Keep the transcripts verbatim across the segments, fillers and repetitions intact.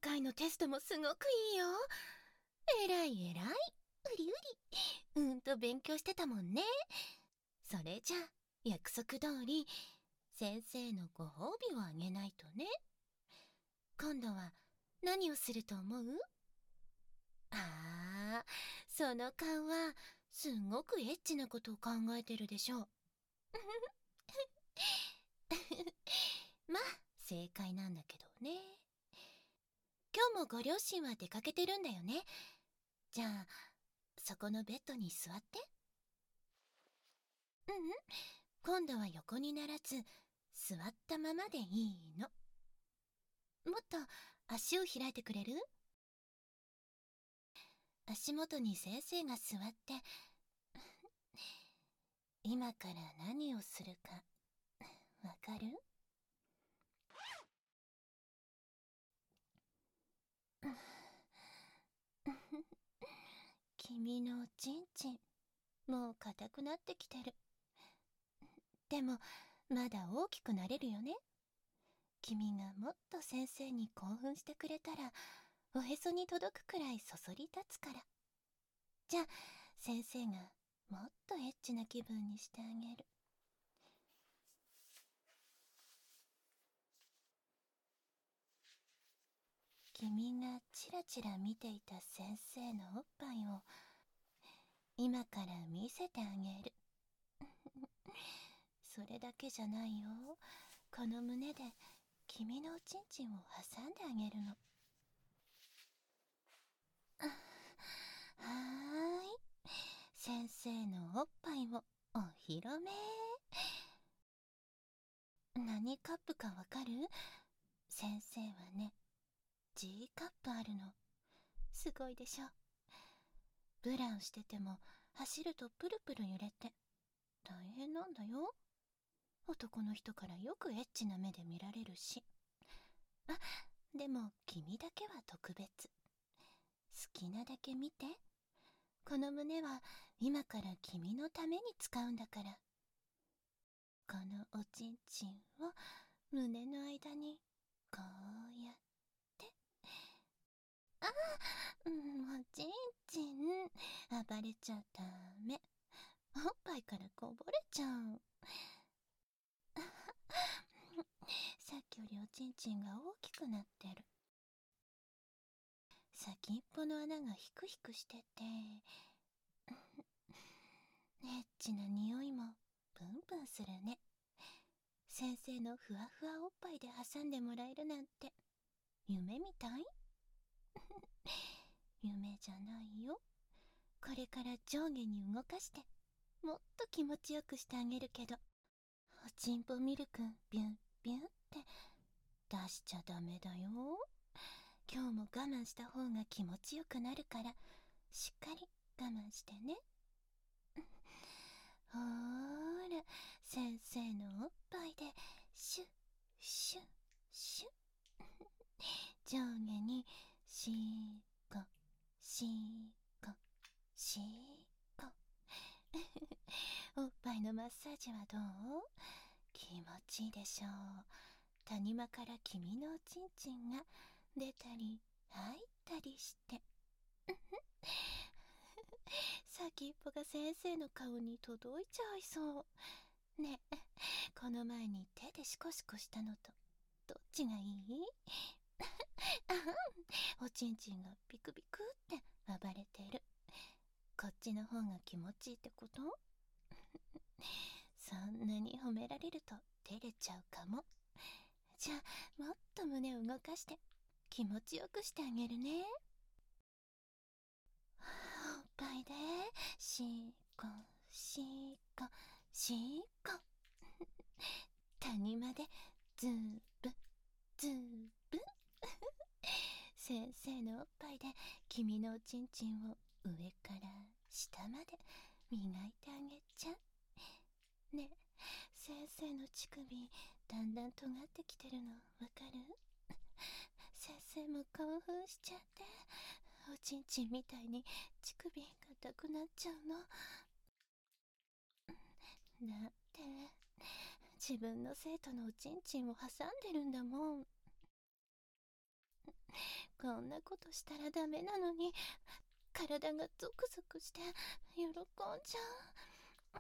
回のテストもすごくいいよ。えらいえらい。うりうり。うんと勉強してたもんね。それじゃあ約束通り先生のご褒美をあげないとね。今度は何をすると思う？ああ、その顔はすんごくエッチなことを考えてるでしょう。まあ正解なんだけどね。今日もご両親は出かけてるんだよね。じゃあそこのベッドに座って。ううん、今度は横にならず座ったままでいいの。もっと足を開いてくれる？足元に先生が座って今から何をするかわかる？君のおちんちんもう硬くなってきてる。でもまだ大きくなれるよね。君がもっと先生に興奮してくれたらおへそに届くくらいそそり立つから。じゃあ先生がもっとエッチな気分にしてあげる。君がちらちら見ていた先生のおっぱいを今から見せてあげる。それだけじゃないよ。この胸で君のおちんちんを挟んであげるの。はーい。先生のおっぱいをお披露目。何カップかわかる？先生はね、G カップあるの。すごいでしょ。ブランしてても走るとプルプル揺れて大変なんだよ。男の人からよくエッチな目で見られるし。あ、でも君だけは特別。好きなだけ見て。この胸は今から君のために使うんだから。このおちんちんを胸の間にこうやって。あ、うん、おちんちん暴れちゃダメ。おっぱいからこぼれちゃう。さっきよりおちんちんが大きくなってる。先っぽの穴がヒクヒクしててエッチな匂いもプンプンするね。先生のふわふわおっぱいで挟んでもらえるなんて夢みたい？夢じゃないよ。これから上下に動かしてもっと気持ちよくしてあげるけど、おちんぽミルクビュンビュンって出しちゃダメだよ。今日も我慢した方が気持ちよくなるからしっかり我慢してね。ほーら、先生のおっぱいでシュッシュッシュッ上下にシーコシーコシーコおっぱいのマッサージはどう？気持ちいいでしょう。谷間から君のおちんちんが出たり入ったりして先っぽが先生の顔に届いちゃいそうね。え、この前に手でシコシコしたのとどっちがいい？あん、おちんちんがビクビクって暴れてる。こっちの方が気持ちいいってこと？そんなに褒められると照れちゃうかも。じゃあもっと胸を動かして気持ちよくしてあげるね。おっぱいでシーコシーコシーコ谷までズーブズーブ先生のおっぱいで君のおちんちんを上から下まで磨いてあげちゃうね。先生の乳首だんだん尖ってきてるのわかる？先生も興奮しちゃっておちんちんみたいに乳首硬くなっちゃうの。だって自分の生徒のおちんちんを挟んでるんだもん。 こんなことしたらダメなのに、体がゾクゾクして喜んじゃう。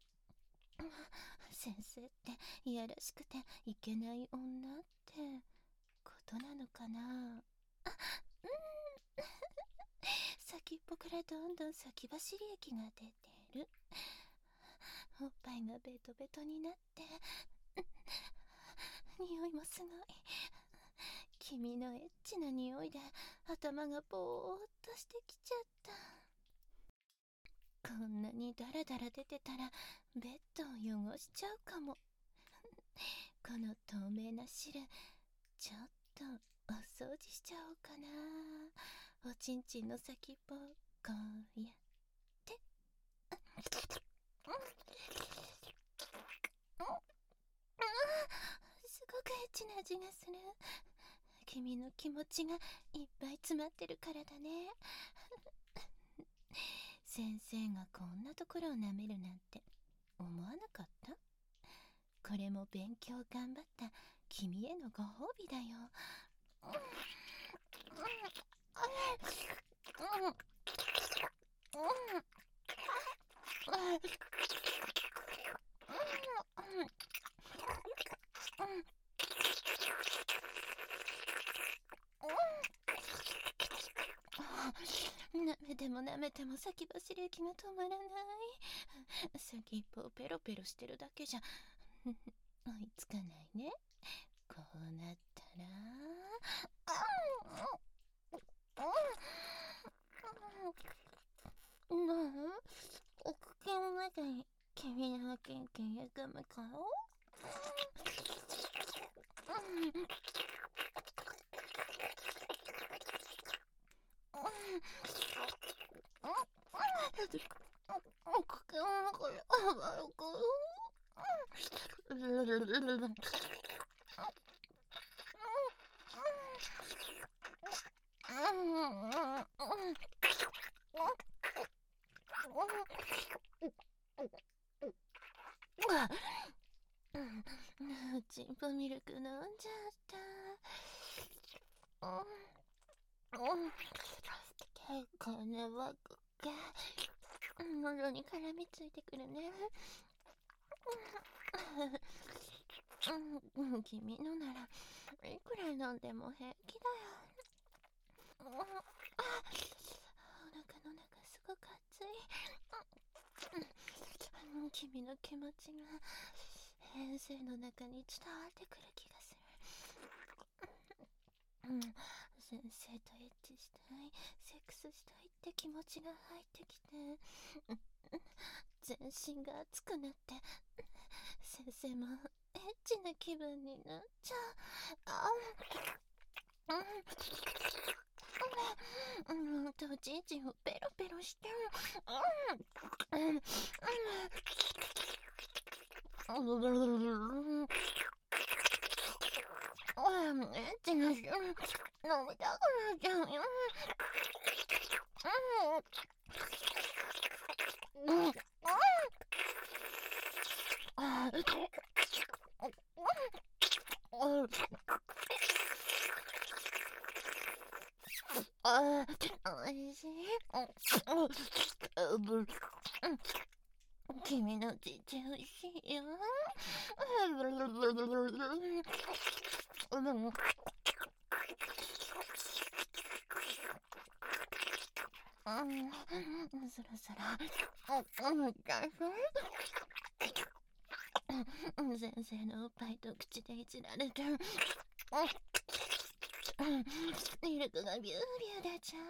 先生っていやらしくていけない女ってことなのかな。あ、うん。先っぽからどんどん先走り液が出てる。おっぱいがベトベトになって、匂いもすごい。君のエッチな匂いで頭がぼーっとしてきちゃった。こんなにダラダラ出てたらベッドを汚しちゃうかも。この透明な汁ちょっとお掃除しちゃおうかな。おちんちんの先っぽこうやってすごくエッチな味がする。君の気持ちがいっぱい詰まってるからだね。先生がこんなところを舐めるなんて思わなかった？これも勉強頑張った君へのご褒美だよ。舐めても舐めても先走り液が止まらない。先っぽをペロペロしてるだけじゃ追いつかないね。こうなったらなあ、お口の中に君のキンキンやがむか？お口の中にあばよくチンポミルク飲んじゃった。結構ね、僕が喉に絡みついてくるね。君のならいくら飲んでも平気だよ。お腹の中すごく熱い。君の気持ちが先生の中に伝わってくる気がする。うん、先生とエッチしたい、セックスしたいって気持ちが入ってきて、全身が熱くなって、先生もエッチな気分になっちゃう。あうん、うん、とおちんちんをペロペロしてる。うん、うん、うん、エッチな汁飲みたくなっちゃうよ。うん、うん、ああ、おいしい。君のちっちゃいおいしいよ。うん、そろそろ、うん、だいぶ先生のおっぱいと口でいじられて、ミルクがビュービュー出ちゃ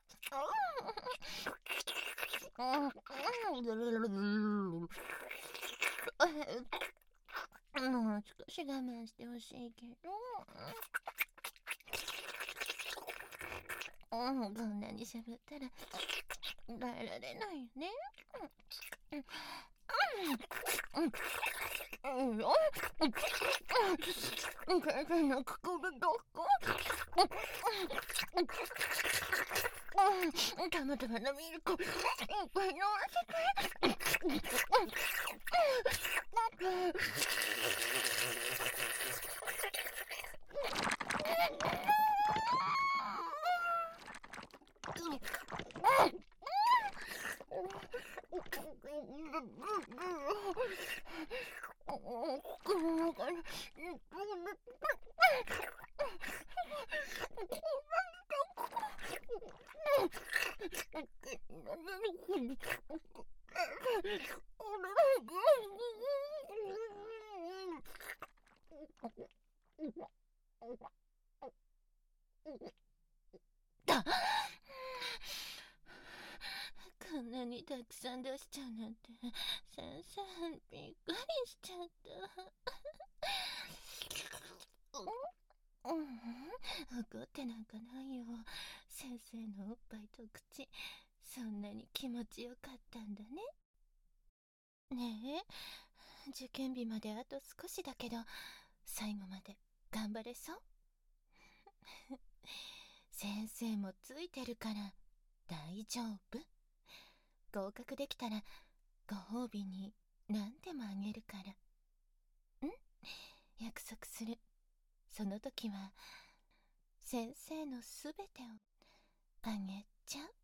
う。もう少し我慢してほしいけど、うん、こんなにしゃべったら耐えられないよね。うん、うん、うん、先生のここがどこ？たまたまのミルクいっぱい飲ませて。 だこんなにたくさん出しちゃうなんて先生びっくりしちゃった。うん、怒ってなんかないよ。先生のおっぱいと口そんなに気持ちよかったんだね。ねえ、受験日まであと少しだけど最後まで頑張れそう？先生もついてるから大丈夫。合格できたらご褒美に何でもあげるから。ん？約束する。その時は先生のすべてをあげちゃう。